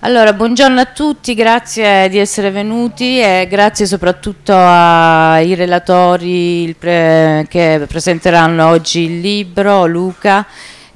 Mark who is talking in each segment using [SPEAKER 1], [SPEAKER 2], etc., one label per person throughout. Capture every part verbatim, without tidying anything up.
[SPEAKER 1] Allora, buongiorno a tutti, grazie di essere venuti e grazie soprattutto ai relatori il pre- che presenteranno oggi il libro, Luca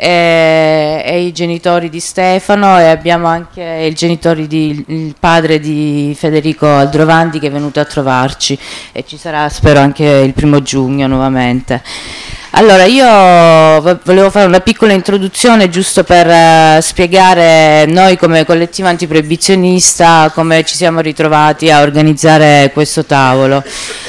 [SPEAKER 1] e, e i genitori di Stefano, e abbiamo anche il, genitori di, il padre di Federico Aldrovandi che è venuto a trovarci e ci sarà, spero, anche il primo giugno nuovamente. Allora, io volevo fare una piccola introduzione giusto per uh, spiegare noi come collettivo antiproibizionista come ci siamo ritrovati a organizzare questo tavolo.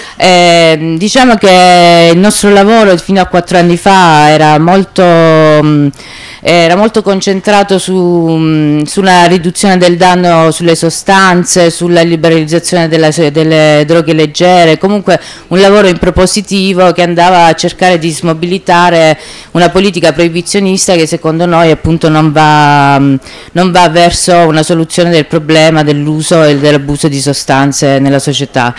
[SPEAKER 1] Eh, diciamo che il nostro lavoro fino a quattro anni fa era molto... Mh, era molto concentrato su, sulla riduzione del danno sulle sostanze, sulla liberalizzazione della, delle droghe leggere, comunque un lavoro in propositivo che andava a cercare di smobilitare una politica proibizionista che secondo noi appunto non va, non va verso una soluzione del problema dell'uso e dell'abuso di sostanze nella società.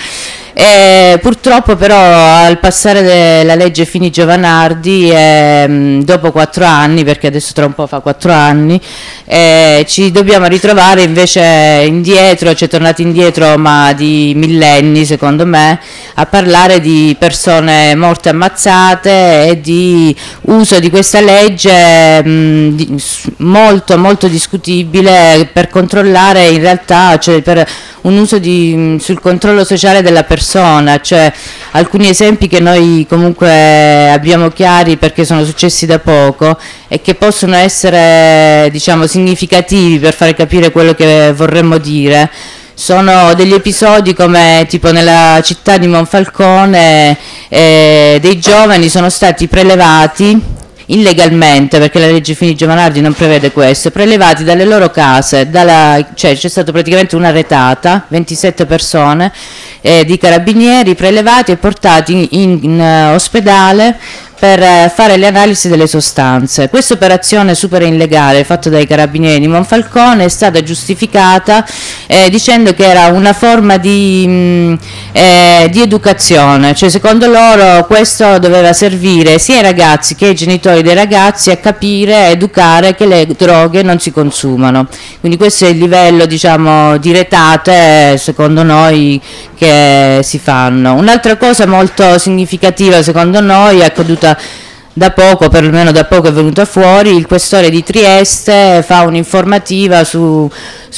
[SPEAKER 1] E purtroppo però al passare della legge Fini-Giovanardi, eh, dopo quattro anni, perché adesso tra un po' fa quattro anni, eh, ci dobbiamo ritrovare invece indietro, cioè tornati indietro ma di millenni secondo me, a parlare di persone morte ammazzate e di uso di questa legge mh, di, molto molto discutibile per controllare in realtà, cioè per un uso di, sul controllo sociale della persona, cioè alcuni esempi che noi comunque abbiamo chiari perché sono successi da poco e che possono essere, diciamo, significativi per fare capire quello che vorremmo dire. Sono degli episodi come tipo nella città di Monfalcone, eh, dei giovani sono stati prelevati illegalmente, perché la legge Fini-Giovanardi non prevede questo, prelevati dalle loro case, dalla, cioè c'è stata praticamente una retata, ventisette persone eh, di carabinieri prelevati e portati in, in uh, ospedale per fare le analisi delle sostanze. Questa operazione super illegale fatta dai carabinieri di Monfalcone è stata giustificata eh, dicendo che era una forma di, mh, eh, di educazione, cioè secondo loro questo doveva servire sia ai ragazzi che ai genitori dei ragazzi a capire, a educare che le droghe non si consumano. Quindi questo è il livello, diciamo, di retate secondo noi che si fanno. Un'altra cosa molto significativa secondo noi è accaduta da poco, perlomeno da poco è venuta fuori, il questore di Trieste fa un'informativa su,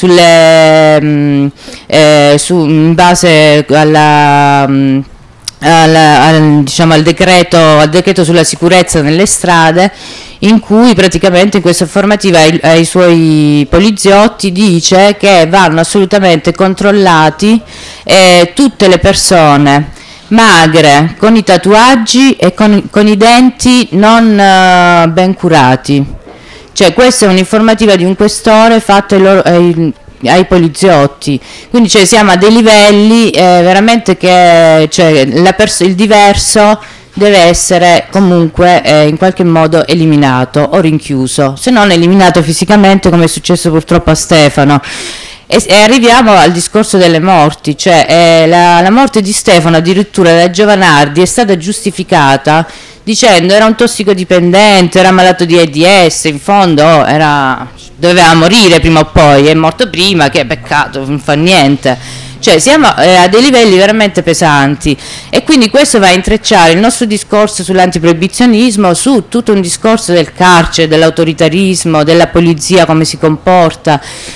[SPEAKER 1] sulle, mh, eh, su, in base alla... Mh, Al, al, diciamo, al, decreto, al decreto sulla sicurezza nelle strade, in cui praticamente in questa informativa ai, ai suoi poliziotti dice che vanno assolutamente controllati eh, tutte le persone magre, con i tatuaggi e con, con i denti non uh, ben curati. Cioè questa è un'informativa di un questore fatta ai loro... Ai, ai poliziotti, quindi cioè, siamo a dei livelli eh, veramente che cioè, la pers- il diverso deve essere comunque eh, in qualche modo eliminato o rinchiuso, se non eliminato fisicamente come è successo purtroppo a Stefano. E, e arriviamo al discorso delle morti, cioè eh, la, la morte di Stefano addirittura da Giovanardi è stata giustificata dicendo era un tossicodipendente, era malato di AIDS, in fondo oh, era, doveva morire prima o poi, è morto prima, che peccato, non fa niente. Cioè siamo eh, a dei livelli veramente pesanti e quindi questo va a intrecciare il nostro discorso sull'antiproibizionismo su tutto un discorso del carcere, dell'autoritarismo, della polizia, come si comporta.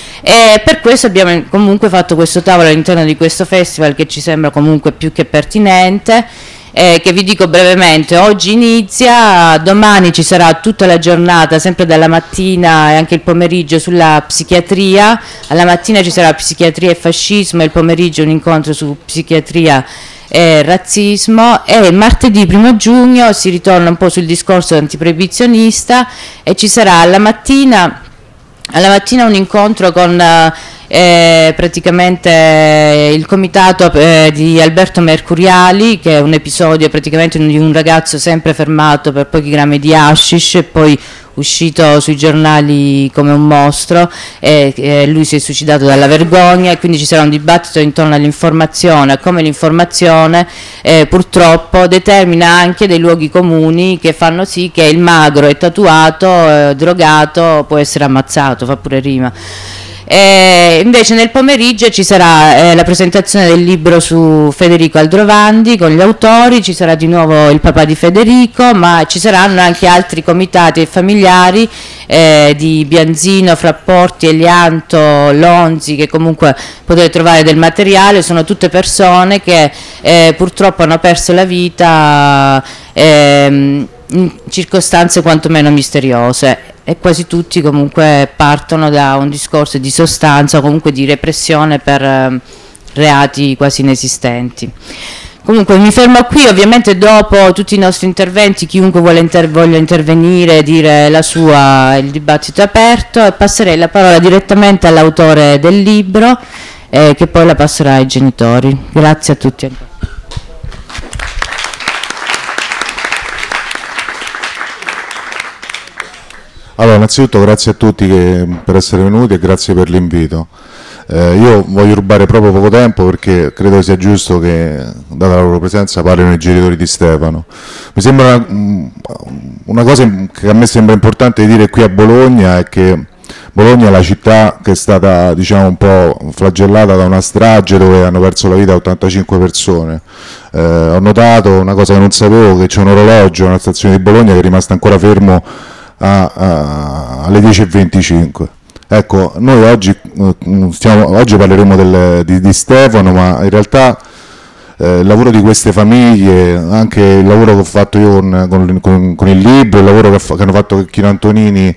[SPEAKER 1] E per questo abbiamo comunque fatto questo tavolo all'interno di questo festival che ci sembra comunque più che pertinente. Eh, che vi dico brevemente, oggi inizia, domani ci sarà tutta la giornata, sempre dalla mattina e anche il pomeriggio sulla psichiatria, alla mattina ci sarà psichiatria e fascismo e il pomeriggio un incontro su psichiatria e razzismo, e martedì primo giugno si ritorna un po' sul discorso antiproibizionista e ci sarà alla mattina, alla mattina un incontro con... Eh, praticamente il comitato eh, di Alberto Mercuriali, che è un episodio praticamente di un ragazzo sempre fermato per pochi grammi di hashish e poi uscito sui giornali come un mostro, e, e lui si è suicidato dalla vergogna, e quindi ci sarà un dibattito intorno all'informazione, come l'informazione eh, purtroppo determina anche dei luoghi comuni che fanno sì che il magro e tatuato, eh, drogato può essere ammazzato, fa pure rima. E E invece nel pomeriggio ci sarà eh, la presentazione del libro su Federico Aldrovandi con gli autori, ci sarà di nuovo il papà di Federico, ma ci saranno anche altri comitati e familiari eh, di Bianzino, Frapporti, Elianto, Lonzi, che comunque potete trovare del materiale. Sono tutte persone che eh, purtroppo hanno perso la vita ehm, in circostanze quantomeno misteriose, e quasi tutti comunque partono da un discorso di sostanza o comunque di repressione per eh, reati quasi inesistenti. Comunque mi fermo qui, ovviamente dopo tutti i nostri interventi chiunque vuole inter- voglia intervenire, dire la sua, il dibattito è aperto, e passerei la parola direttamente all'autore del libro eh, che poi la passerà ai genitori. Grazie a tutti.
[SPEAKER 2] Allora, innanzitutto grazie a tutti che, per essere venuti, e grazie per l'invito. Eh, io voglio rubare proprio poco tempo perché credo sia giusto che, data la loro presenza, parlino i genitori di Stefano. Mi sembra una, una cosa che a me sembra importante dire qui a Bologna è che Bologna è la città che è stata, diciamo, un po' flagellata da una strage dove hanno perso la vita ottantacinque persone. Eh, ho notato una cosa che non sapevo, che c'è un orologio alla stazione di Bologna che è rimasto ancora fermo A, a, alle dieci e venticinque. Ecco, noi oggi, stiamo, oggi parleremo del, di, di Stefano, ma in realtà eh, il lavoro di queste famiglie, anche il lavoro che ho fatto io con, con, con, con il libro, il lavoro che, fa, che hanno fatto Chino Antonini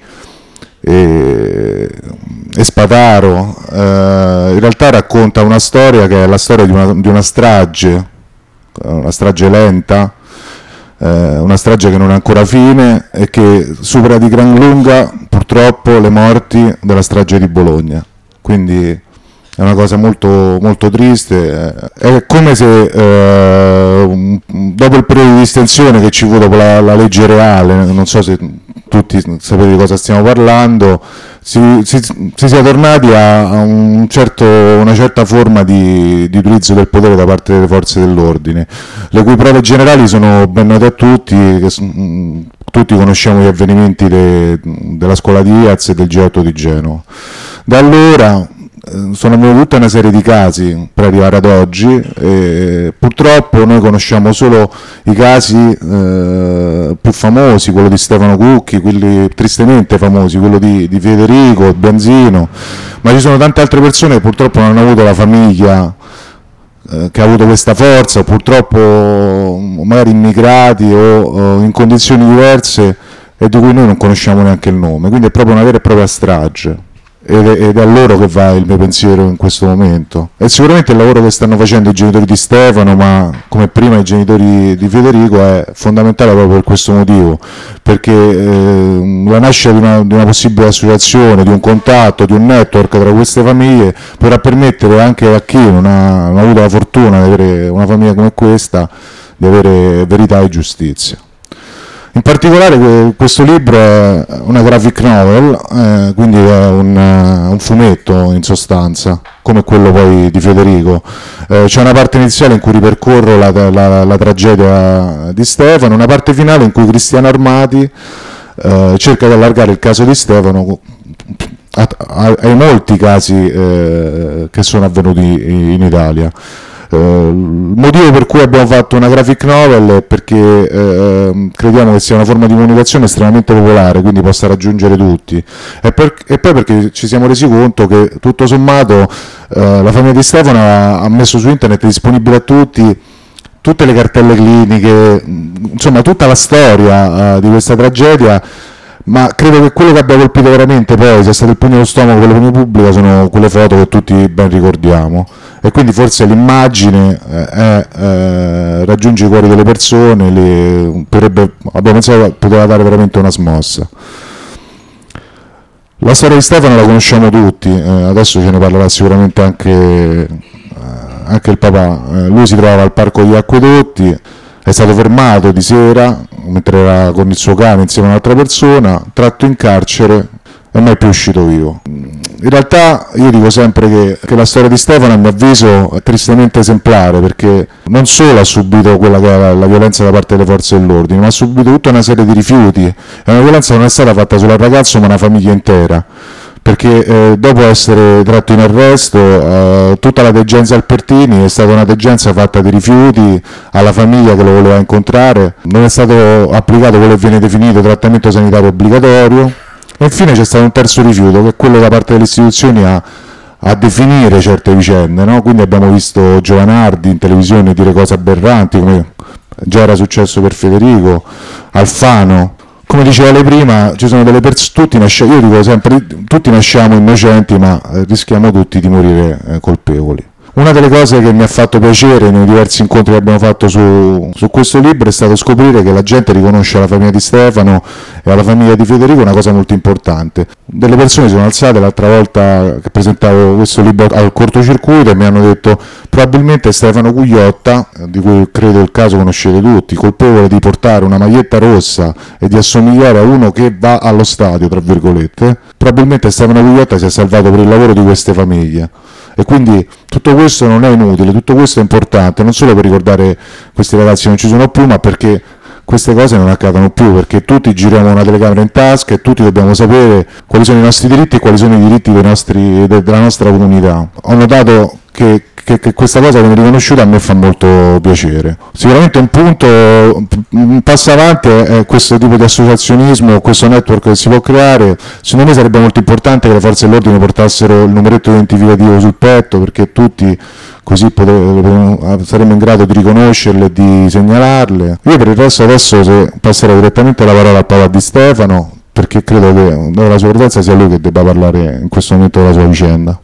[SPEAKER 2] e, e Spataro, eh, in realtà racconta una storia che è la storia di una, di una strage, una strage lenta, Eh, una strage che non ha ancora fine e che supera di gran lunga purtroppo le morti della strage di Bologna. Quindi è una cosa molto, molto triste. È come se eh, dopo il periodo di distensione che ci fu dopo la, la legge reale, non so se tutti sapete di cosa stiamo parlando, si, si, si sia tornati a, a un certo, una certa forma di, di utilizzo del potere da parte delle forze dell'ordine, le cui prove generali sono ben note a tutti, che, tutti conosciamo gli avvenimenti de, della scuola di Iaz e del G otto di Genova. Da allora sono avvenuti tutta una serie di casi per arrivare ad oggi, e purtroppo noi conosciamo solo i casi eh, più famosi, quello di Stefano Cucchi, quelli tristemente famosi, quello di, di Federico, Bianzino, ma ci sono tante altre persone che purtroppo non hanno avuto la famiglia eh, che ha avuto questa forza, o purtroppo magari immigrati o, o in condizioni diverse e di cui noi non conosciamo neanche il nome, quindi è proprio una vera e propria strage. Ed è, ed è a loro che va il mio pensiero in questo momento. E sicuramente il lavoro che stanno facendo i genitori di Stefano, ma come prima i genitori di Federico, è fondamentale proprio per questo motivo, perché eh, la nascita di una, di una possibile associazione, di un contatto, di un network tra queste famiglie potrà permettere anche a chi non ha, non ha avuto la fortuna di avere una famiglia come questa di avere verità e giustizia. In particolare questo libro è una graphic novel, eh, quindi è un, un fumetto in sostanza, come quello poi di Federico. Eh, c'è una parte iniziale in cui ripercorro la, la, la tragedia di Stefano, una parte finale in cui Cristiano Armati eh, cerca di allargare il caso di Stefano a, a, ai molti casi eh, che sono avvenuti in Italia. Uh, il motivo per cui abbiamo fatto una graphic novel è perché uh, crediamo che sia una forma di comunicazione estremamente popolare, quindi possa raggiungere tutti, e, per, e poi perché ci siamo resi conto che tutto sommato uh, la famiglia di Stefano ha, ha messo su internet disponibile a tutti tutte le cartelle cliniche, insomma tutta la storia uh, di questa tragedia. Ma credo che quello che abbia colpito veramente poi sia stato il pugno allo stomaco dell'opinione pubblica, sono quelle foto che tutti ben ricordiamo, e quindi forse l'immagine eh, è, eh, raggiunge i cuori delle persone, le, potrebbe, abbiamo pensato che poteva dare veramente una smossa. La storia di Stefano la conosciamo tutti, eh, adesso ce ne parlerà sicuramente anche, eh, anche il papà. Eh, lui si trovava al Parco degli Acquedotti, è stato fermato di sera mentre era con il suo cane insieme a un'altra persona, tratto in carcere e mai più uscito vivo. In realtà io dico sempre che, che la storia di Stefano, a mio avviso, è tristemente esemplare, perché non solo ha subito quella che è la, la violenza da parte delle forze dell'ordine, ma ha subito tutta una serie di rifiuti, e una violenza non è stata fatta solo al ragazzo ma una famiglia intera, perché eh, dopo essere tratto in arresto eh, tutta la degenza Alpertini è stata una degenza fatta di rifiuti alla famiglia che lo voleva incontrare, non è stato applicato quello che viene definito trattamento sanitario obbligatorio e infine c'è stato un terzo rifiuto che è quello da parte delle istituzioni a, a definire certe vicende, no? Quindi abbiamo visto Giovanardi in televisione dire cose aberranti come già era successo per Federico, Alfano. Come diceva lei prima, ci sono delle persone, tutti nasciamo, io dico sempre, tutti nasciamo innocenti, ma eh, rischiamo tutti di morire eh, colpevoli. Una delle cose che mi ha fatto piacere nei diversi incontri che abbiamo fatto su, su questo libro è stato scoprire che la gente riconosce alla famiglia di Stefano e alla famiglia di Federico una cosa molto importante. Delle persone si sono alzate l'altra volta che presentavo questo libro al cortocircuito e mi hanno detto probabilmente Stefano Cugliotta, di cui credo il caso conoscete tutti, colpevole di portare una maglietta rossa e di assomigliare a uno che va allo stadio, tra virgolette, probabilmente Stefano Cugliotta si è salvato per il lavoro di queste famiglie. E quindi tutto questo non è inutile, tutto questo è importante, non solo per ricordare questi ragazzi che non ci sono più, ma perché queste cose non accadono più, perché tutti giriamo una telecamera in tasca e tutti dobbiamo sapere quali sono i nostri diritti e quali sono i diritti dei nostri, de, della nostra comunità. Ho notato che, che, che questa cosa viene riconosciuta, a me fa molto piacere. Sicuramente un punto, un passo avanti è questo tipo di associazionismo, questo network che si può creare. Secondo me sarebbe molto importante che le forze dell'ordine portassero il numeretto identificativo sul petto, perché tutti così potremo, saremo in grado di riconoscerle e di segnalarle. Io per il resto adesso se passerò direttamente la parola al papà di Stefano, perché credo che nella sua presenza sia lui che debba parlare in questo momento della sua vicenda.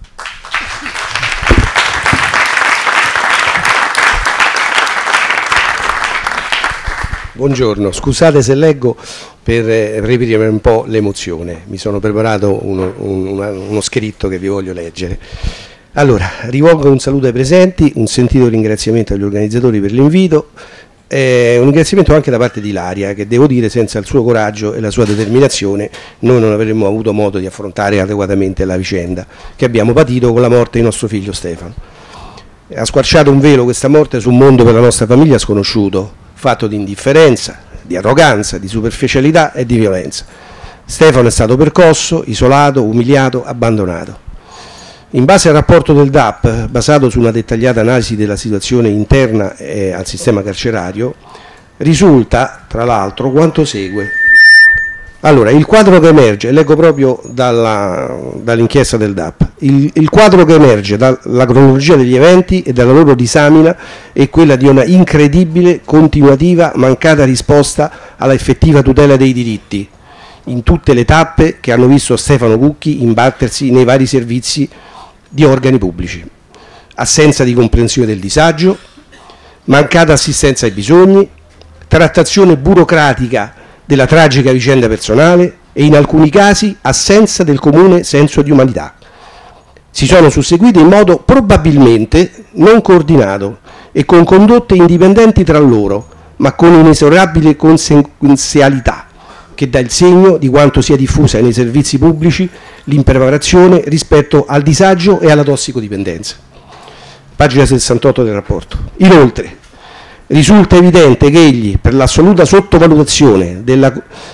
[SPEAKER 3] Buongiorno, scusate se leggo per reprimere un po' l'emozione, mi sono preparato uno, uno, uno scritto che vi voglio leggere. Allora, rivolgo un saluto ai presenti, un sentito ringraziamento agli organizzatori per l'invito, eh, un ringraziamento anche da parte di Ilaria, che devo dire senza il suo coraggio e la sua determinazione noi non avremmo avuto modo di affrontare adeguatamente la vicenda che abbiamo patito con la morte di nostro figlio Stefano. Ha squarciato un velo questa morte su un mondo per la nostra famiglia sconosciuto, fatto di indifferenza, di arroganza, di superficialità e di violenza. Stefano è stato percosso, isolato, umiliato, abbandonato. In base al rapporto del D A P, basato su una dettagliata analisi della situazione interna eh, al sistema carcerario, risulta, tra l'altro, quanto segue. Allora, il quadro che emerge, leggo proprio dalla, dall'inchiesta del D A P, il, il quadro che emerge dalla cronologia degli eventi e dalla loro disamina è quella di una incredibile, continuativa, mancata risposta alla effettiva tutela dei diritti, in tutte le tappe che hanno visto Stefano Cucchi imbattersi nei vari servizi di organi pubblici. Assenza di comprensione del disagio, mancata assistenza ai bisogni, trattazione burocratica della tragica vicenda personale e in alcuni casi assenza del comune senso di umanità. Si sono susseguiti in modo probabilmente non coordinato e con condotte indipendenti tra loro, ma con inesorabile conseguenzialità che dà il segno di quanto sia diffusa nei servizi pubblici l'impreparazione rispetto al disagio e alla tossicodipendenza. Pagina sessantotto del rapporto. Inoltre, risulta evidente che egli, per l'assoluta sottovalutazione della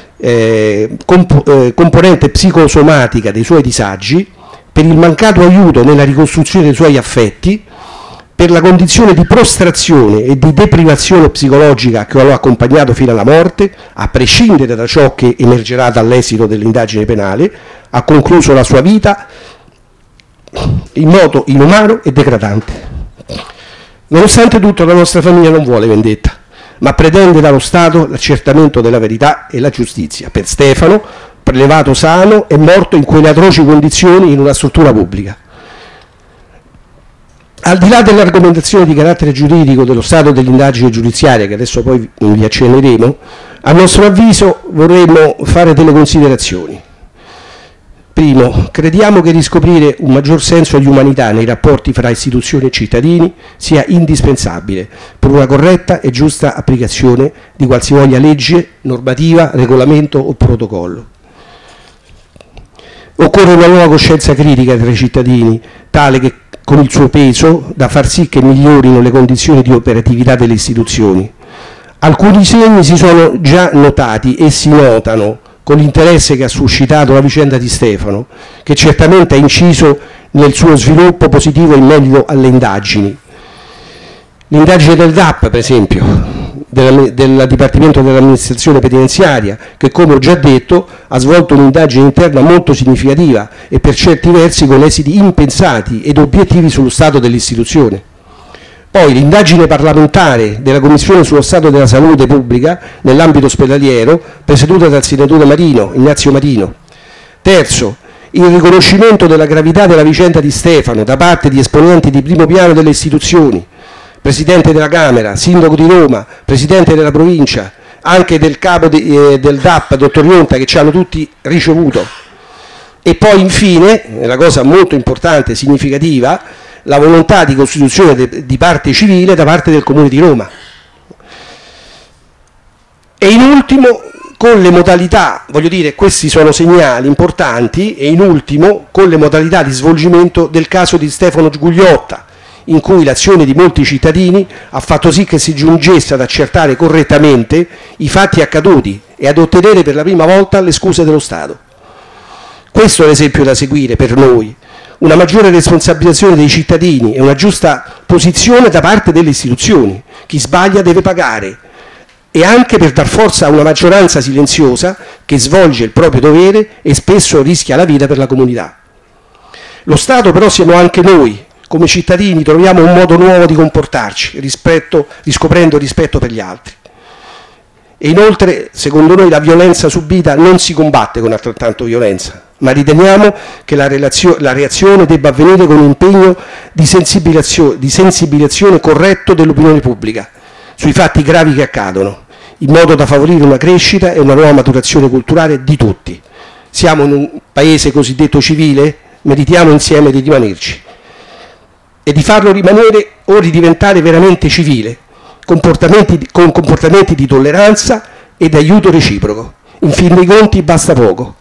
[SPEAKER 3] eh, comp- eh, componente psicosomatica dei suoi disagi, per il mancato aiuto nella ricostruzione dei suoi affetti, per la condizione di prostrazione e di deprivazione psicologica che lo ha accompagnato fino alla morte, a prescindere da ciò che emergerà dall'esito dell'indagine penale, ha concluso la sua vita in modo inumano e degradante. Nonostante tutto, la nostra famiglia non vuole vendetta, ma pretende dallo Stato l'accertamento della verità e la giustizia per Stefano, prelevato sano e morto in quelle atroci condizioni in una struttura pubblica. Al di là dell'argomentazione di carattere giuridico dello stato dell'indagine giudiziaria, che adesso poi vi accenneremo, a nostro avviso vorremmo fare delle considerazioni. Primo, crediamo che riscoprire un maggior senso di umanità nei rapporti fra istituzioni e cittadini sia indispensabile per una corretta e giusta applicazione di qualsivoglia legge, normativa, regolamento o protocollo. Occorre una nuova coscienza critica tra i cittadini, tale che con il suo peso da far sì che migliorino le condizioni di operatività delle istituzioni. Alcuni segni si sono già notati e si notano con l'interesse che ha suscitato la vicenda di Stefano, che certamente ha inciso nel suo sviluppo positivo in merito alle indagini. L'indagine del D A P, per esempio, del, del Dipartimento dell'Amministrazione Penitenziaria, che come ho già detto ha svolto un'indagine interna molto significativa e per certi versi con esiti impensati ed obiettivi sullo stato dell'istituzione. Poi l'indagine parlamentare della Commissione sullo Stato della Salute Pubblica nell'ambito ospedaliero, presieduta dal senatore Marino, Ignazio Marino. Terzo, il riconoscimento della gravità della vicenda di Stefano da parte di esponenti di primo piano delle istituzioni, Presidente della Camera, Sindaco di Roma, Presidente della Provincia, anche del capo di, eh, del D A P, dottor Ionta, che ci hanno tutti ricevuto. E poi infine, la cosa molto importante e significativa, la volontà di costituzione de, di parte civile da parte del Comune di Roma. E in ultimo, con le modalità, voglio dire, questi sono segnali importanti, e in ultimo, con le modalità di svolgimento del caso di Stefano Gugliotta, in cui l'azione di molti cittadini ha fatto sì che si giungesse ad accertare correttamente i fatti accaduti e ad ottenere per la prima volta le scuse dello Stato. Questo è l'esempio da seguire per noi. Una maggiore responsabilizzazione dei cittadini e una giusta posizione da parte delle istituzioni. Chi sbaglia deve pagare, e anche per dar forza a una maggioranza silenziosa che svolge il proprio dovere e spesso rischia la vita per la comunità. Lo Stato però siamo anche noi. Come cittadini troviamo un modo nuovo di comportarci, rispetto, riscoprendo rispetto per gli altri. E inoltre, secondo noi, la violenza subita non si combatte con altrettanto violenza, ma riteniamo che la, relazio- la reazione debba avvenire con un impegno di sensibilizzazione, di sensibilizzazione corretto dell'opinione pubblica sui fatti gravi che accadono, in modo da favorire una crescita e una nuova maturazione culturale di tutti. Siamo in un paese cosiddetto civile, meritiamo insieme di rimanerci e di farlo rimanere o ridiventare veramente civile, comportamenti, con comportamenti di tolleranza e di aiuto reciproco. In fin dei conti basta poco.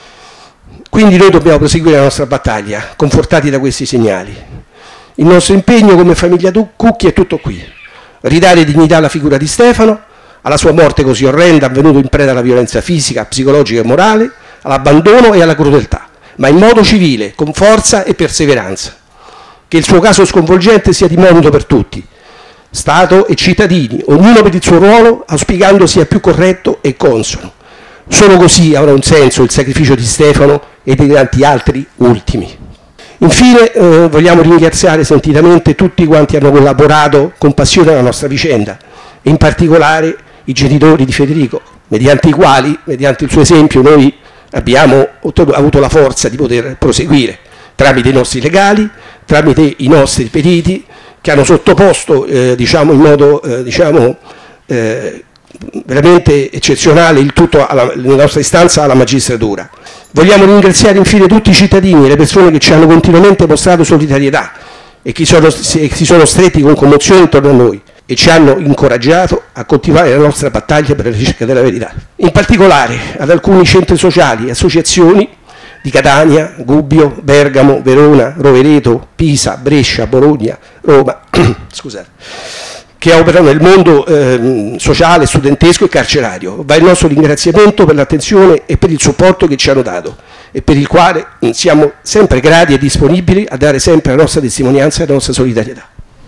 [SPEAKER 3] Quindi noi dobbiamo proseguire la nostra battaglia, confortati da questi segnali. Il nostro impegno come famiglia Cucchi è tutto qui. Ridare dignità alla figura di Stefano, alla sua morte così orrenda, avvenuta in preda alla violenza fisica, psicologica e morale, all'abbandono e alla crudeltà, ma in modo civile, con forza e perseveranza. Che il suo caso sconvolgente sia di monito per tutti, Stato e cittadini, ognuno per il suo ruolo, auspicando sia più corretto e consono. Solo così avrà un senso il sacrificio di Stefano e di tanti altri ultimi. Infine eh, vogliamo ringraziare sentitamente tutti quanti hanno collaborato con passione alla nostra vicenda, e in particolare i genitori di Federico, mediante i quali, mediante il suo esempio, noi abbiamo avuto la forza di poter proseguire, tramite i nostri legali, tramite i nostri periti, che hanno sottoposto eh, diciamo in modo eh, diciamo, eh, veramente eccezionale il tutto, alla, la nostra istanza alla magistratura. Vogliamo ringraziare infine tutti i cittadini e le persone che ci hanno continuamente mostrato solidarietà e che sono, si sono stretti con commozione intorno a noi e ci hanno incoraggiato a continuare la nostra battaglia per la ricerca della verità. In particolare ad alcuni centri sociali e associazioni di Catania, Gubbio, Bergamo, Verona, Rovereto, Pisa, Brescia, Bologna, Roma, scusate, che operano nel mondo eh, sociale, studentesco e carcerario. Va il nostro ringraziamento per l'attenzione e per il supporto che ci hanno dato e per il quale siamo sempre grati e disponibili a dare sempre la nostra testimonianza e la nostra solidarietà.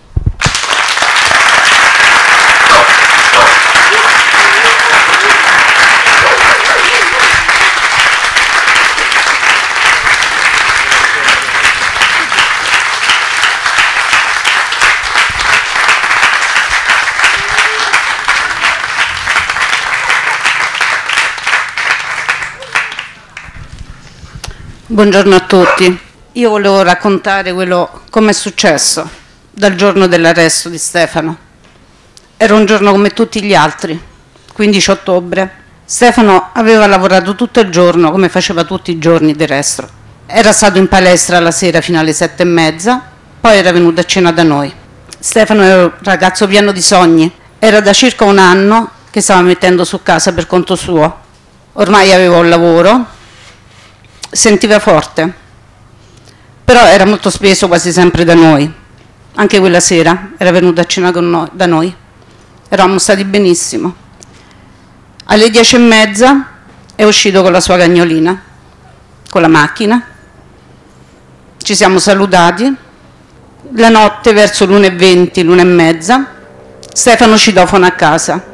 [SPEAKER 4] Buongiorno a tutti. Io volevo raccontare quello come è successo dal giorno dell'arresto di Stefano. Era un giorno come tutti gli altri, quindici ottobre. Stefano aveva lavorato tutto il giorno come faceva tutti i giorni del resto. Era stato in palestra la sera fino alle sette e mezza, poi era venuto a cena da noi. Stefano era un ragazzo pieno di sogni. Era da circa un anno che stava mettendo su casa per conto suo. Ormai aveva un lavoro, sentiva forte, però era molto speso quasi sempre da noi. Anche quella sera era venuto a cena con noi, da noi. Eravamo stati benissimo. Alle dieci e mezza è uscito con la sua cagnolina, con la macchina, ci siamo salutati, la notte verso l'una e venti, l'una e mezza, Stefano citofona a casa.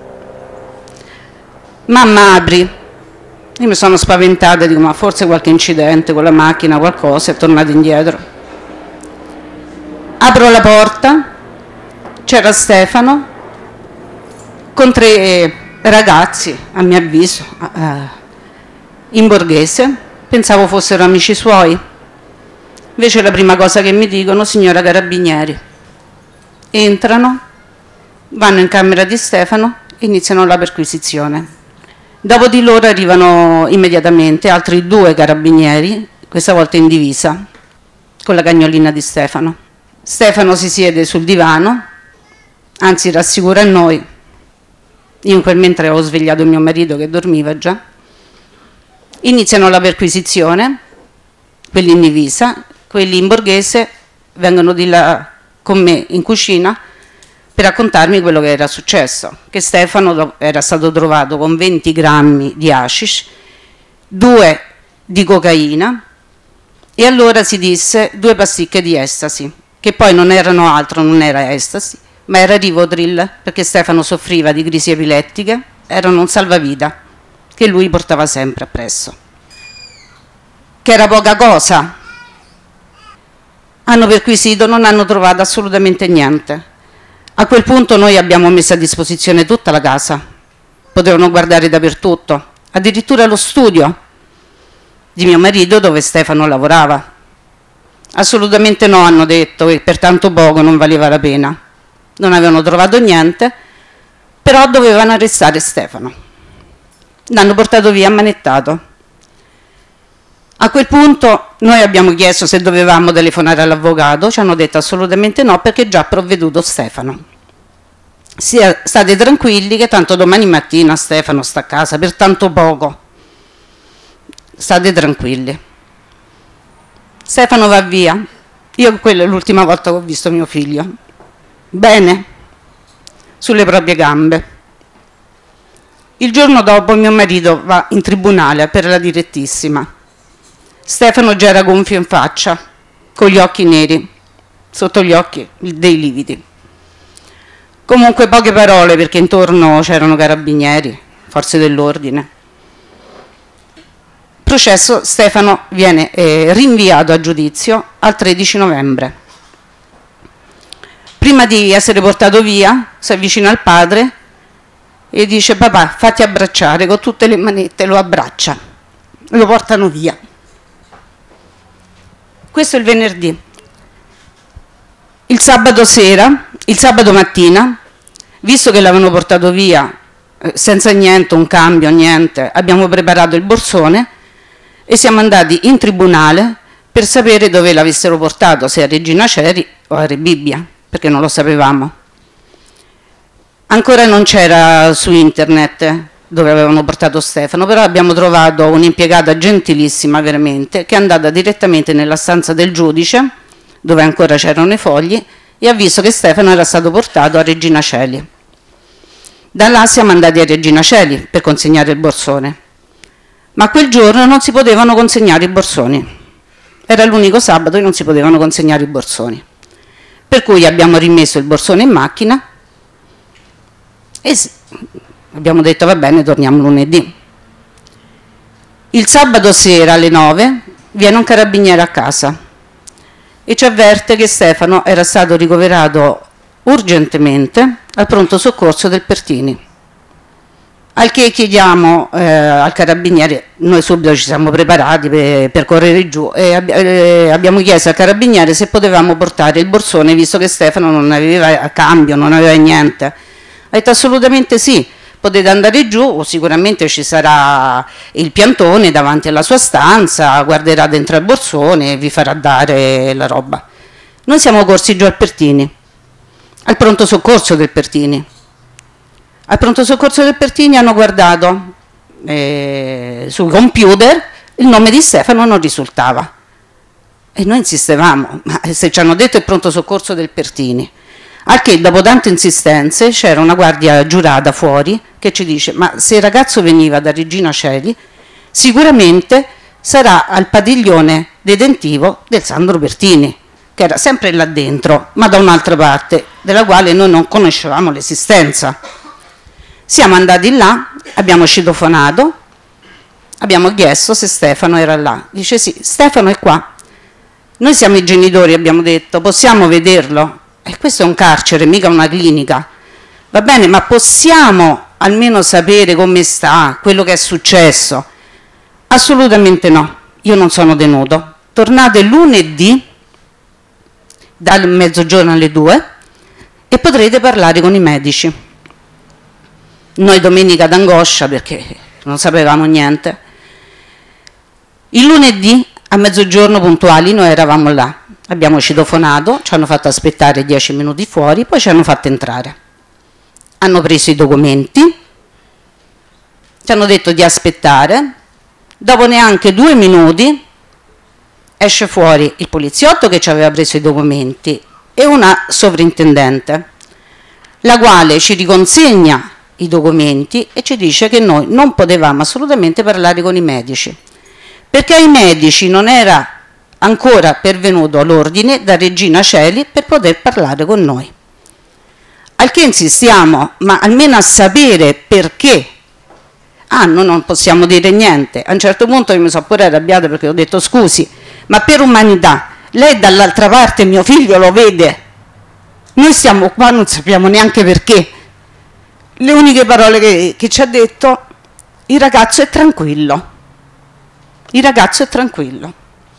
[SPEAKER 4] Mamma, apri. Io mi sono spaventata, dico ma forse qualche incidente con la macchina, qualcosa, è tornato indietro. Apro la porta, c'era Stefano con tre ragazzi, a mio avviso, in borghese, pensavo fossero amici suoi. Invece la prima cosa che mi dicono, signora Carabinieri, entrano, vanno in camera di Stefano e iniziano la perquisizione. Dopo di loro arrivano immediatamente altri due carabinieri, questa volta in divisa, con la cagnolina di Stefano. Stefano si siede sul divano, anzi rassicura noi. Io in quel mentre ho svegliato mio marito che dormiva già. Iniziano la perquisizione, quelli in divisa, quelli in borghese vengono di là con me in cucina per raccontarmi quello che era successo, che Stefano era stato trovato con venti grammi di hashish, due di cocaina e allora si disse due pasticche di estasi, che poi non erano altro, non era estasi, ma era Rivotril, perché Stefano soffriva di crisi epilettiche, erano un salvavita che lui portava sempre appresso. Che era poca cosa. Hanno perquisito, non hanno trovato assolutamente niente. A quel punto noi abbiamo messo a disposizione tutta la casa, potevano guardare dappertutto, addirittura lo studio di mio marito dove Stefano lavorava. Assolutamente no, hanno detto che per tanto poco non valeva la pena, non avevano trovato niente, però dovevano arrestare Stefano. L'hanno portato via ammanettato. A quel punto noi abbiamo chiesto se dovevamo telefonare all'avvocato, ci hanno detto assolutamente no perché già provveduto Stefano. Sia, state tranquilli che tanto domani mattina Stefano sta a casa per tanto poco. State tranquilli. Stefano va via. Io quella è l'ultima volta che ho visto mio figlio. Bene, sulle proprie gambe. Il giorno dopo mio marito va in tribunale per la direttissima. Stefano già era gonfio in faccia, con gli occhi neri, sotto gli occhi dei lividi. Comunque poche parole perché intorno c'erano carabinieri, forze dell'ordine. Processo, Stefano viene eh, rinviato a giudizio al tredici novembre. Prima di essere portato via, si avvicina al padre e dice papà fatti abbracciare, con tutte le manette lo abbraccia, lo portano via. Questo è il venerdì. Il sabato sera, il sabato mattina, visto che l'avevano portato via eh, senza niente, un cambio, niente, abbiamo preparato il borsone e siamo andati in tribunale per sapere dove l'avessero portato, se a Regina Coeli o a Rebibbia, perché non lo sapevamo. Ancora non c'era su internet dove avevano portato Stefano, però abbiamo trovato un'impiegata gentilissima veramente, che è andata direttamente nella stanza del giudice, dove ancora c'erano i fogli, e ha visto che Stefano era stato portato a Regina Coeli. Da là siamo andati a Regina Coeli per consegnare il borsone, ma quel giorno non si potevano consegnare i borsoni, era l'unico sabato che non si potevano consegnare i borsoni, per cui abbiamo rimesso il borsone in macchina e abbiamo detto va bene, torniamo lunedì. Il sabato sera alle nove viene un carabiniere a casa e ci avverte che Stefano era stato ricoverato urgentemente al pronto soccorso del Pertini. Al che chiediamo eh, al carabiniere, noi subito ci siamo preparati per, per correre giù e ab- eh, abbiamo chiesto al carabiniere se potevamo portare il borsone visto che Stefano non aveva cambio, non aveva niente. Ha detto assolutamente sì. Potete andare giù, sicuramente ci sarà il piantone davanti alla sua stanza, guarderà dentro il borsone e vi farà dare la roba. Noi siamo corsi giù al Pertini, al pronto soccorso del Pertini. Al pronto soccorso del Pertini hanno guardato eh, sul computer, il nome di Stefano non risultava. E noi insistevamo, ma se ci hanno detto il pronto soccorso del Pertini, al che dopo tante insistenze c'era una guardia giurata fuori che ci dice ma se il ragazzo veniva da Regina Coeli Sicuramente sarà al padiglione detentivo del Sandro Pertini, che era sempre là dentro, ma da un'altra parte, della quale noi non conoscevamo l'esistenza. Siamo andati là, abbiamo citofonato, abbiamo chiesto se Stefano era là. Dice sì, Stefano è qua. Noi siamo i genitori, abbiamo detto, possiamo vederlo? E questo è un carcere, mica una clinica. Va bene, ma possiamo almeno sapere come sta, quello che è successo? Assolutamente no, io non sono tenuto. Tornate lunedì, dal mezzogiorno alle due, e potrete parlare con i medici. Noi domenica d'angoscia, perché non sapevamo niente. Il lunedì a mezzogiorno puntuali noi eravamo là, abbiamo citofonato, ci hanno fatto aspettare dieci minuti fuori, poi ci hanno fatto entrare. Hanno preso i documenti, ci hanno detto di aspettare, dopo neanche due minuti esce fuori il poliziotto che ci aveva preso i documenti e una sovrintendente, la quale ci riconsegna i documenti e ci dice che noi non potevamo assolutamente parlare con i medici, perché ai medici non era ancora pervenuto l'ordine da Regina Coeli per poter parlare con noi. Al che insistiamo, ma almeno a sapere perché. Ah, noi non possiamo dire niente. A un certo punto io mi sono pure arrabbiata perché ho detto scusi, ma per umanità, lei dall'altra parte mio figlio lo vede, noi siamo qua, non sappiamo neanche perché. Le uniche parole che, che ci ha detto, il ragazzo è tranquillo, il ragazzo è tranquillo.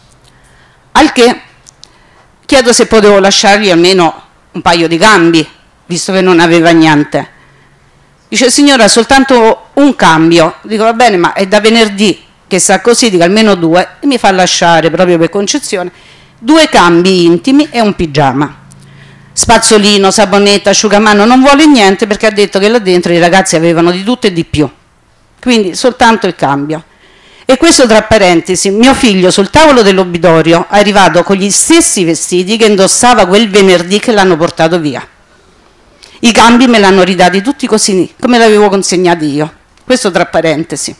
[SPEAKER 4] Al che chiedo se potevo lasciargli almeno un paio di cambi, visto che non aveva niente. Dice signora soltanto un cambio. Dico va bene, ma è da venerdì che sta così, dico almeno due, e mi fa lasciare proprio per concezione due cambi intimi e un pigiama. Spazzolino, sabonetta, asciugamano, non vuole niente perché ha detto che là dentro i ragazzi avevano di tutto e di più, quindi soltanto il cambio. E questo tra parentesi, mio figlio sul tavolo dell'obitorio è arrivato con gli stessi vestiti che indossava quel venerdì che l'hanno portato via. I cambi me l'hanno ridati tutti così, come l'avevo consegnati io. Questo tra parentesi.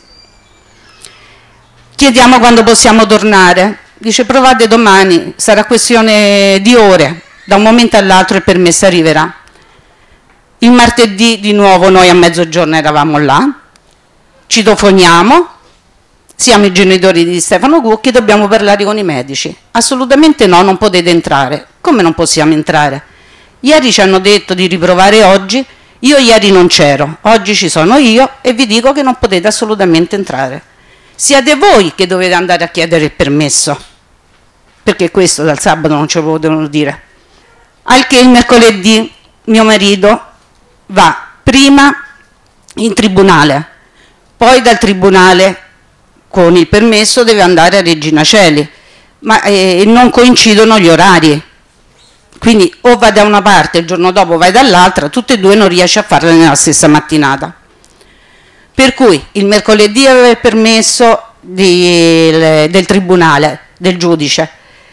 [SPEAKER 4] Chiediamo quando possiamo tornare. Dice provate domani, sarà questione di ore. Da un momento all'altro il permesso arriverà. Il martedì di nuovo noi a mezzogiorno eravamo là. Citofoniamo. Siamo i genitori di Stefano Cucchi e dobbiamo parlare con i medici. Assolutamente no, non potete entrare. Come non possiamo entrare? Ieri ci hanno detto di riprovare oggi, io ieri non c'ero, oggi ci sono io e vi dico che non potete assolutamente entrare. Siete voi che dovete andare a chiedere il permesso, perché questo dal sabato non ce lo potevano dire. Al che il mercoledì mio marito va prima in tribunale, poi dal tribunale con il permesso deve andare a Regina Coeli, ma eh, non coincidono gli orari. Quindi o vai da una parte il giorno dopo vai dall'altra, tutte e due non riesci a farle nella stessa mattinata. Per cui il mercoledì aveva il permesso di, il, del tribunale, del giudice.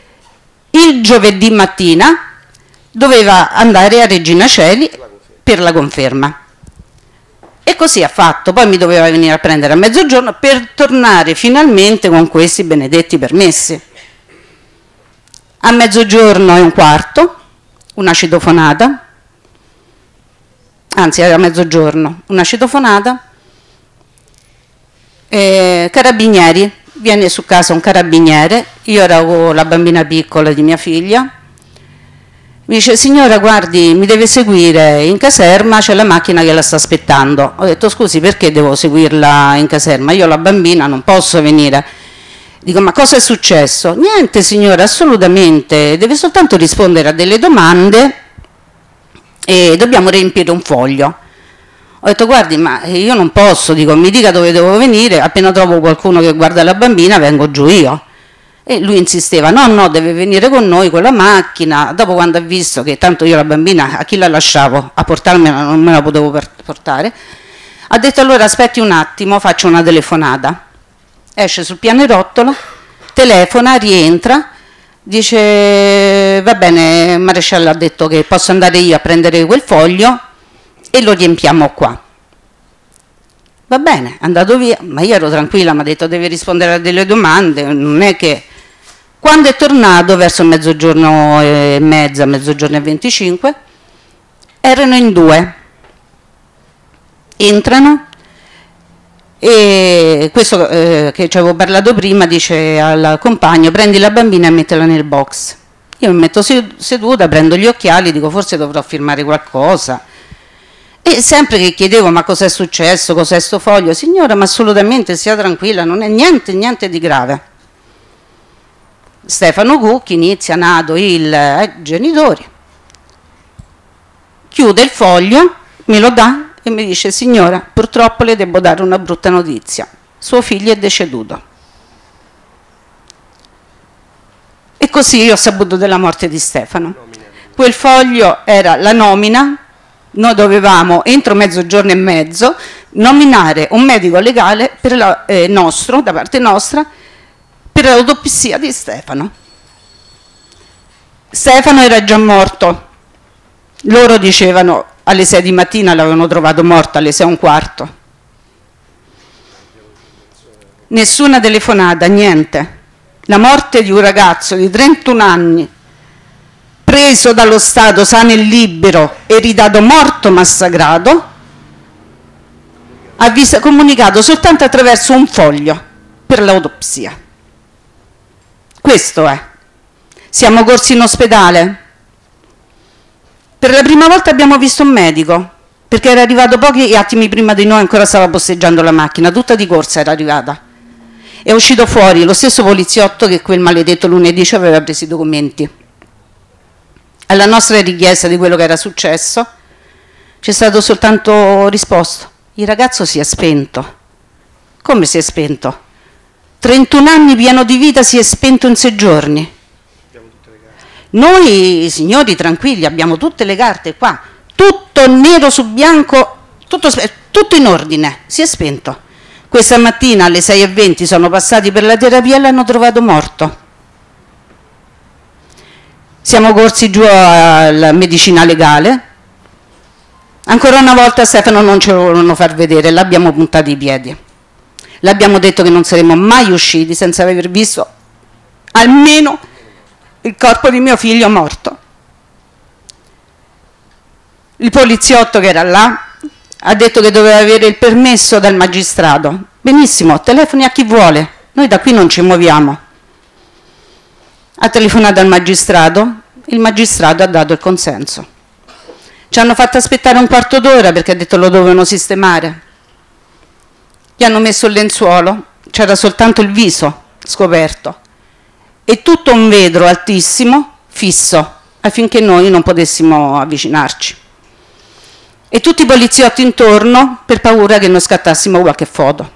[SPEAKER 4] Il giovedì mattina doveva andare a Regina Coeli per la conferma. E così ha fatto, poi mi doveva venire a prendere a mezzogiorno per tornare finalmente con questi benedetti permessi. A mezzogiorno e un quarto, una citofonata, anzi era mezzogiorno, una citofonata, eh, carabinieri, viene su casa un carabiniere, io ero con la bambina piccola di mia figlia, mi dice signora guardi mi deve seguire in caserma, c'è la macchina che la sta aspettando. Ho detto scusi perché devo seguirla in caserma, io ho la bambina non posso venire. Dico ma cosa è successo? Niente signora, assolutamente, deve soltanto rispondere a delle domande e dobbiamo riempire un foglio. Ho detto guardi ma io non posso, dico mi dica dove devo venire, appena trovo qualcuno che guarda la bambina vengo giù io. E lui insisteva no no deve venire con noi con la macchina. Dopo quando ha visto che tanto io la bambina a chi la lasciavo? A portarmela non me la potevo portare, ha detto allora aspetti un attimo, faccio una telefonata. Esce sul pianerottolo, telefona, rientra, dice va bene, il maresciallo ha detto che posso andare io a prendere quel foglio e lo riempiamo qua. Va bene, è andato via, ma io ero tranquilla, mi ha detto devi rispondere a delle domande, non è che... Quando è tornato verso mezzogiorno e mezza, mezzogiorno e venticinque, erano in due, entrano e questo eh, che ci avevo parlato prima dice al compagno prendi la bambina e mettila nel box. Io mi metto seduta, prendo gli occhiali, dico forse dovrò firmare qualcosa. E sempre che chiedevo ma cos'è successo, cos'è sto foglio, signora ma assolutamente sia tranquilla, non è niente, niente di grave. Stefano Cucchi inizia, nato il eh, genitori, chiude il foglio, me lo dà e mi dice signora purtroppo le devo dare una brutta notizia, suo figlio è deceduto. E così io ho saputo della morte di Stefano. Quel foglio era la nomina. Noi dovevamo, entro mezzogiorno e mezzo, nominare un medico legale per la, eh, nostro, da parte nostra, per l'autopsia di Stefano. Stefano era già morto. Loro dicevano alle sei di mattina l'avevano trovato morto, alle sei e un quarto. Nessuna telefonata, niente. La morte di un ragazzo di trentuno anni, preso dallo Stato sano e libero e ridato morto massacrato, ha visto, comunicato soltanto attraverso un foglio per l'autopsia. Questo è. Siamo corsi in ospedale. Per la prima volta abbiamo visto un medico, perché era arrivato pochi attimi prima di noi, ancora stava posteggiando la macchina, tutta di corsa era arrivata. È uscito fuori lo stesso poliziotto che quel maledetto lunedì ci aveva preso i documenti. Alla nostra richiesta di quello che era successo c'è stato soltanto risposto: il ragazzo si è spento. Come si è spento? trentuno anni pieno di vita, si è spento in sei giorni. Noi signori tranquilli, abbiamo tutte le carte qua, tutto nero su bianco, tutto, tutto in ordine, si è spento. Questa mattina alle sei e venti sono passati per la terapia e l'hanno trovato morto. Siamo corsi giù alla medicina legale, ancora una volta Stefano non ce lo volevano far vedere, l'abbiamo puntato i piedi, l'abbiamo detto che non saremmo mai usciti senza aver visto almeno il corpo di mio figlio morto. Il poliziotto che era là ha detto che doveva avere il permesso dal magistrato. Benissimo, telefoni a chi vuole, noi da qui non ci muoviamo. Ha telefonato al magistrato, il magistrato ha dato il consenso. Ci hanno fatto aspettare un quarto d'ora perché ha detto lo dovevano sistemare. Gli hanno messo il lenzuolo, c'era soltanto il viso scoperto e tutto un vetro altissimo, fisso, affinché noi non potessimo avvicinarci. E tutti i poliziotti intorno per paura che noi scattassimo qualche foto.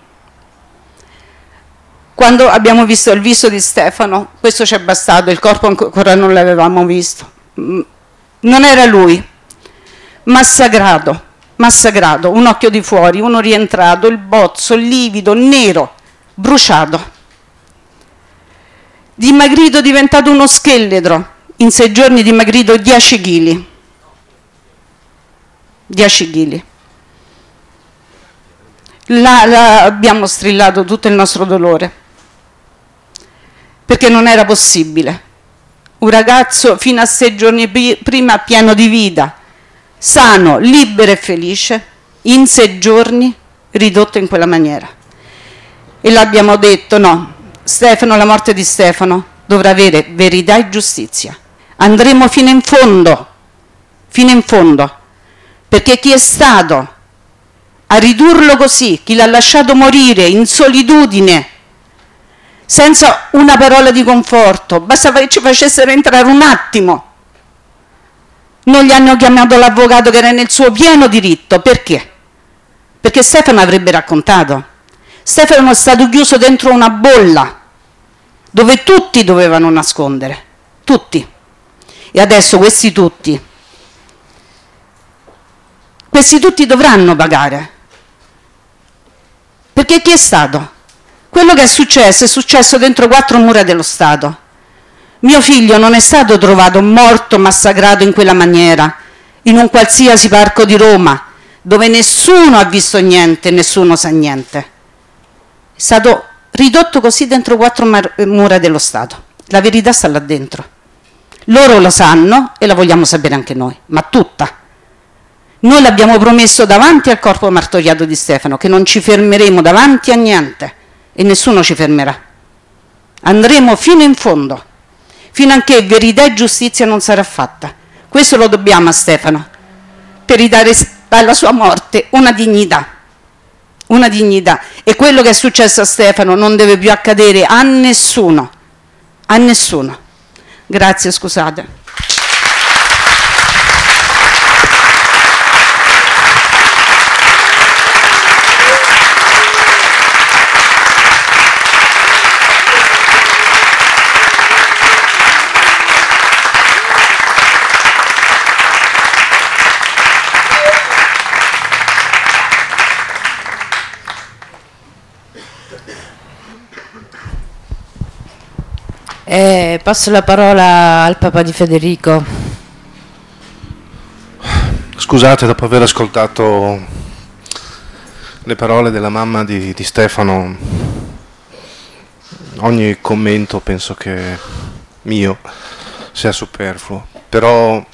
[SPEAKER 4] Quando abbiamo visto il viso di Stefano, questo ci è bastato, il corpo ancora non l'avevamo visto. Non era lui, massacrato, massacrato, un occhio di fuori, uno rientrato, il bozzo, livido, nero, bruciato. Dimagrito, diventato uno scheletro, in sei giorni dimagrito dieci chili. dieci chili. Là, là abbiamo strillato tutto il nostro dolore, perché non era possibile. Un ragazzo fino a sei giorni prima pieno di vita, sano, libero e felice, in sei giorni ridotto in quella maniera. E l'abbiamo detto, no, Stefano, la morte di Stefano dovrà avere verità e giustizia. Andremo fino in fondo, fino in fondo, perché chi è stato a ridurlo così, chi l'ha lasciato morire in solitudine, senza una parola di conforto, bastava che ci facessero entrare un attimo. Non gli hanno chiamato l'avvocato che era nel suo pieno diritto, perché? Perché Stefano avrebbe raccontato. Stefano è stato chiuso dentro una bolla, dove tutti dovevano nascondere, tutti. E adesso questi tutti, questi tutti dovranno pagare. Perché chi è stato? Quello che è successo è successo dentro quattro mura dello Stato. Mio figlio non è stato trovato morto, massacrato in quella maniera, in un qualsiasi parco di Roma, dove nessuno ha visto niente, nessuno sa niente. È stato ridotto così dentro quattro mura dello Stato. La verità sta là dentro. Loro lo sanno e la vogliamo sapere anche noi, ma tutta. Noi l'abbiamo promesso davanti al corpo martoriato di Stefano, che non ci fermeremo davanti a niente e nessuno ci fermerà. Andremo fino in fondo, fino a che verità e giustizia non sarà fatta. Questo lo dobbiamo a Stefano, per ridare alla sua morte una dignità, una dignità. E quello che è successo a Stefano non deve più accadere a nessuno, a nessuno. Grazie, scusate.
[SPEAKER 1] Eh, passo la parola al papà di Federico.
[SPEAKER 5] Scusate, dopo aver ascoltato le parole della mamma di, di Stefano, ogni commento penso che mio sia superfluo, però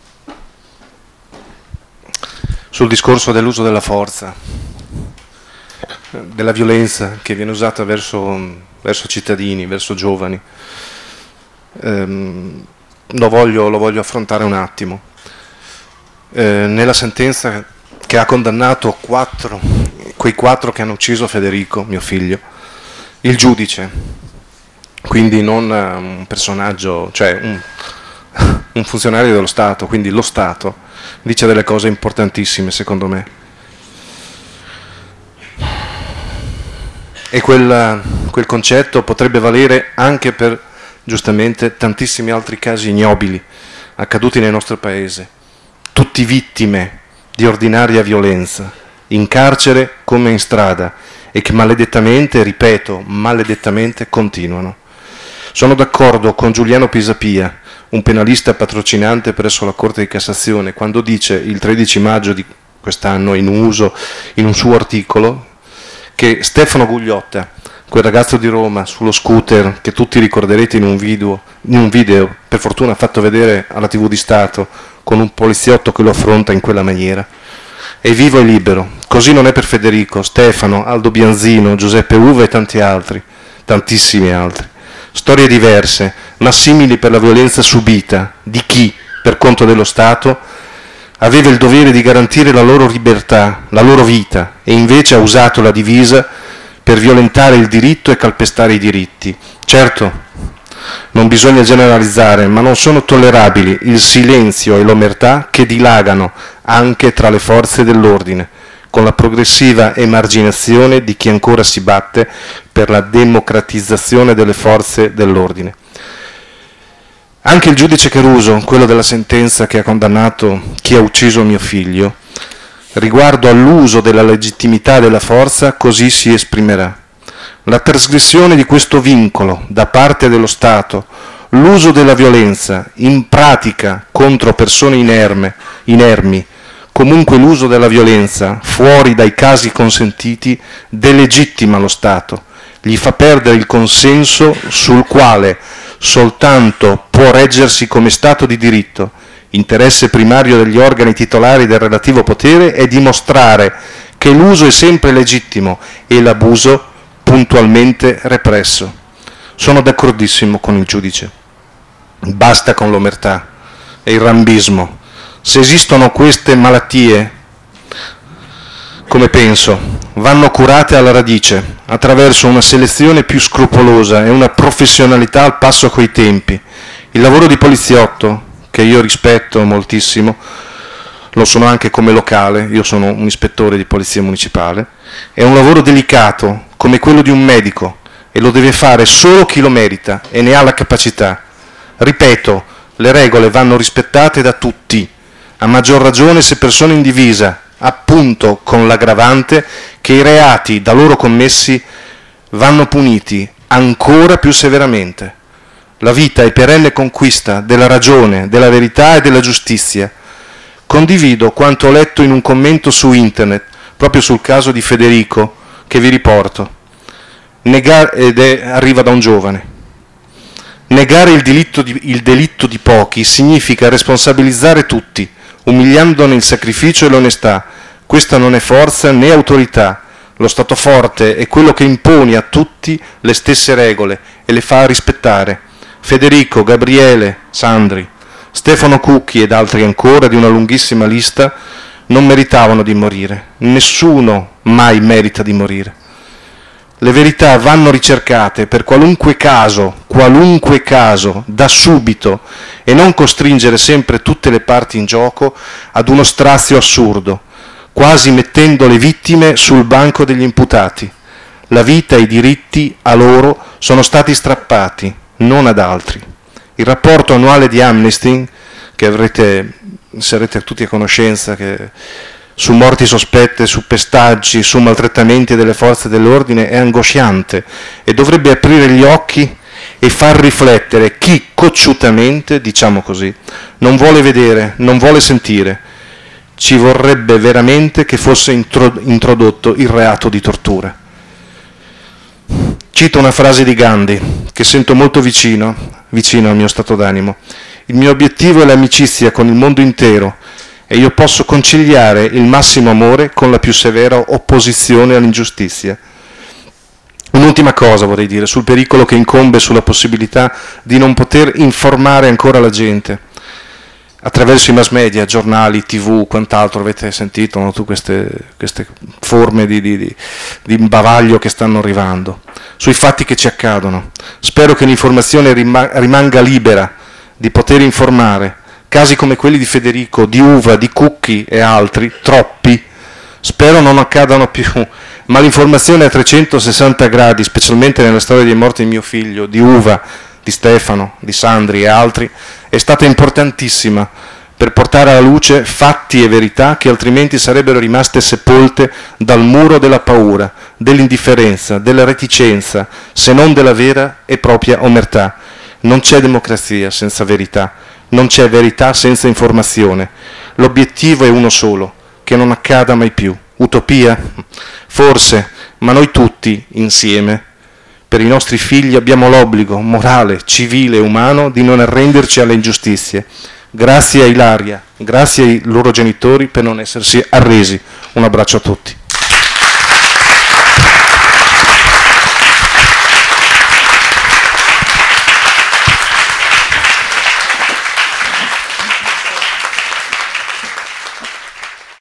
[SPEAKER 5] sul discorso dell'uso della forza, della violenza che viene usata verso, verso cittadini, verso giovani, ehm, lo, voglio, lo voglio affrontare un attimo. Eh, nella sentenza che ha condannato quattro, quei quattro che hanno ucciso Federico, mio figlio, il giudice, quindi non un personaggio, cioè un, un funzionario dello Stato, quindi lo Stato, dice delle cose importantissime secondo me. E quel, quel concetto potrebbe valere anche per, giustamente, tantissimi altri casi ignobili accaduti nel nostro paese, tutti vittime di ordinaria violenza, in carcere come in strada, e che maledettamente, ripeto, maledettamente continuano. Sono d'accordo con Giuliano Pisapia, un penalista patrocinante presso la Corte di Cassazione, quando dice il tredici maggio di quest'anno in uso in un suo articolo che Stefano Gugliotta, quel ragazzo di Roma sullo scooter che tutti ricorderete in un video, in un video per fortuna fatto vedere alla tivù di Stato, con un poliziotto che lo affronta in quella maniera, è vivo e libero. Così non è per Federico, Stefano, Aldo Bianzino, Giuseppe Uva e tanti altri, tantissimi altri. Storie diverse, ma simili per la violenza subita di chi, per conto dello Stato, aveva il dovere di garantire la loro libertà, la loro vita, e invece ha usato la divisa per violentare il diritto e calpestare i diritti. Certo, non bisogna generalizzare, ma non sono tollerabili il silenzio e l'omertà che dilagano anche tra le forze dell'ordine, con la progressiva emarginazione di chi ancora si batte per la democratizzazione delle forze dell'ordine. Anche il giudice Caruso, quello della sentenza che ha condannato chi ha ucciso mio figlio, riguardo all'uso della legittimità della forza, così si esprimerà. La trasgressione di questo vincolo da parte dello Stato, l'uso della violenza in pratica contro persone inerme, inermi, comunque l'uso della violenza fuori dai casi consentiti, delegittima lo Stato, gli fa perdere il consenso sul quale soltanto può reggersi come Stato di diritto. Interesse primario degli organi titolari del relativo potere è dimostrare che l'uso è sempre legittimo e l'abuso puntualmente represso. Sono d'accordissimo con il giudice. Basta con l'omertà e il rambismo. Se esistono queste malattie, come penso, vanno curate alla radice, attraverso una selezione più scrupolosa e una professionalità al passo coi tempi. Il lavoro di poliziotto, che io rispetto moltissimo, lo sono anche come locale, io sono un ispettore di polizia municipale, è un lavoro delicato come quello di un medico e lo deve fare solo chi lo merita e ne ha la capacità. Ripeto, le regole vanno rispettate da tutti, a maggior ragione se persone in divisa, appunto con l'aggravante che i reati da loro commessi vanno puniti ancora più severamente. La vita è perenne conquista della ragione, della verità e della giustizia. Condivido quanto ho letto in un commento su internet, proprio sul caso di Federico, che vi riporto. Negare, ed è, arriva da un giovane. Negare il delitto, di, il delitto di pochi significa responsabilizzare tutti, umiliandone il sacrificio e l'onestà. Questa non è forza né autorità. Lo Stato forte è quello che impone a tutti le stesse regole e le fa rispettare. Federico, Gabriele, Sandri, Stefano Cucchi ed altri ancora di una lunghissima lista non meritavano di morire. Nessuno mai merita di morire. Le verità vanno ricercate per qualunque caso, qualunque caso, da subito, e non costringere sempre tutte le parti in gioco ad uno strazio assurdo, quasi mettendo le vittime sul banco degli imputati. La vita e i diritti a loro sono stati strappati, non ad altri. Il rapporto annuale di Amnesty, che avrete, sarete tutti a conoscenza, che su morti sospette, su pestaggi, su maltrattamenti delle forze dell'ordine, è angosciante e dovrebbe aprire gli occhi e far riflettere chi cocciutamente, diciamo così, non vuole vedere, non vuole sentire. Ci vorrebbe veramente che fosse introdotto il reato di tortura. Cito una frase di Gandhi, che sento molto vicino, vicino al mio stato d'animo. Il mio obiettivo è l'amicizia con il mondo intero e io posso conciliare il massimo amore con la più severa opposizione all'ingiustizia. Un'ultima cosa vorrei dire sul pericolo che incombe sulla possibilità di non poter informare ancora la gente. Attraverso i mass media, giornali, tv, quant'altro avete sentito, no? Tu queste, queste forme di, di, di, di imbavaglio che stanno arrivando, sui fatti che ci accadono. Spero che l'informazione rima, rimanga libera di poter informare. Casi come quelli di Federico, di Uva, di Cucchi e altri, troppi, spero non accadano più, ma l'informazione a trecentosessanta gradi, specialmente nella storia dei morti di mio figlio, di Uva, di Stefano, di Sandri e altri, è stata importantissima per portare alla luce fatti e verità che altrimenti sarebbero rimaste sepolte dal muro della paura, dell'indifferenza, della reticenza, se non della vera e propria omertà. Non c'è democrazia senza verità, non c'è verità senza informazione. L'obiettivo è uno solo, che non accada mai più. Utopia? Forse, ma noi tutti, insieme, per i nostri figli abbiamo l'obbligo morale, civile e umano di non arrenderci alle ingiustizie. Grazie a Ilaria, grazie ai loro genitori per non essersi arresi. Un abbraccio a tutti.